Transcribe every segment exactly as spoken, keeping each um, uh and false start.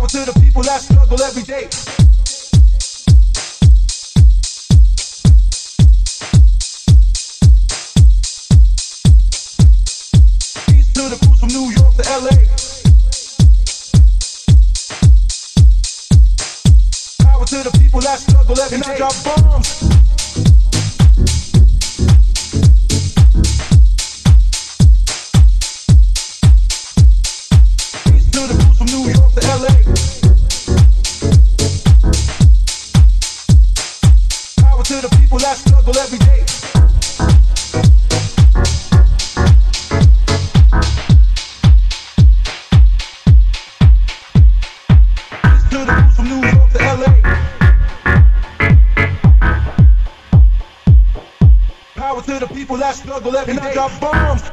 to the people that struggle every day. Peace to the crews from New York to L A. Power to the people that struggle every day. And I drop bombs. New York to L A. Power to the people that struggle every day. Peace to the roots from New York to L A. Power to the people that struggle every day. And I drop bombs.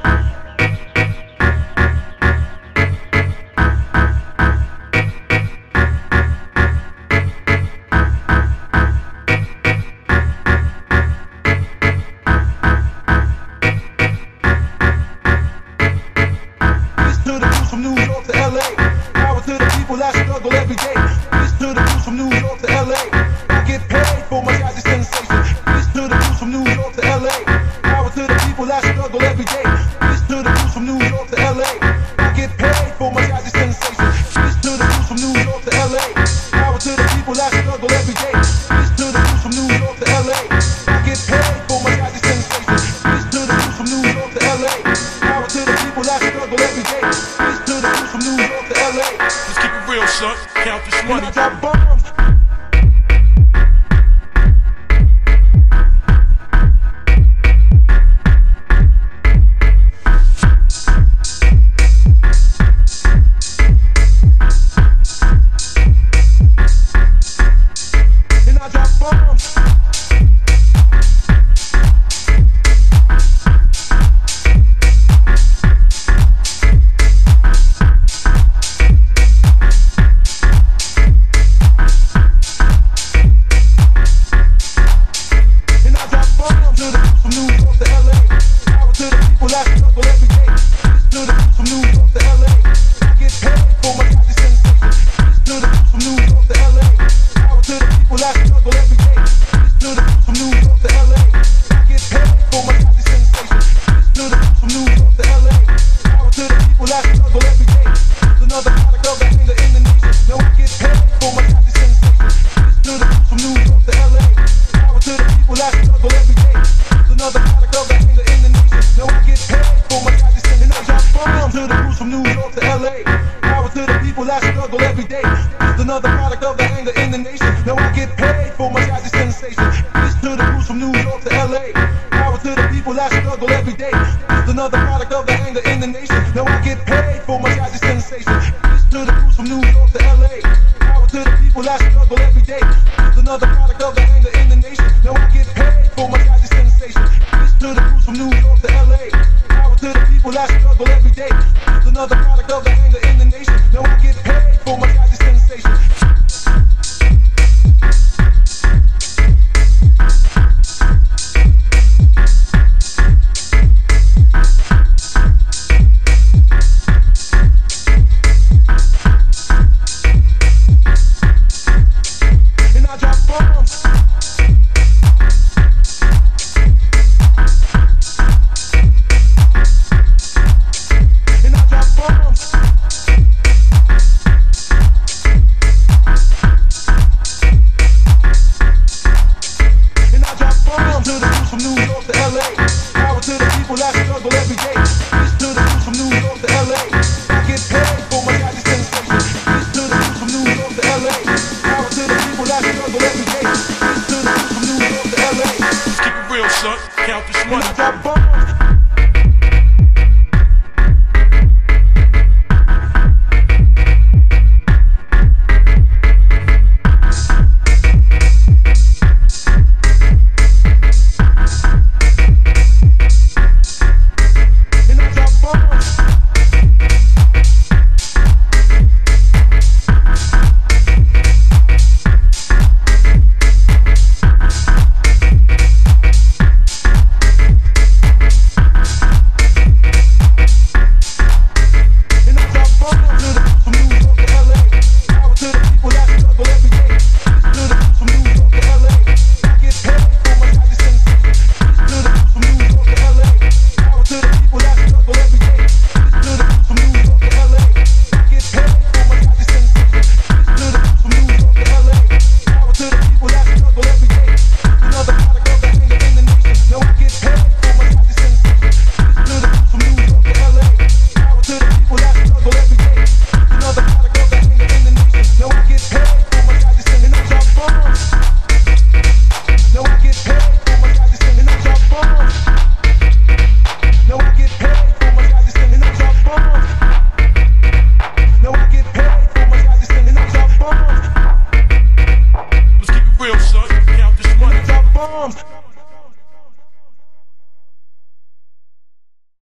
bombs.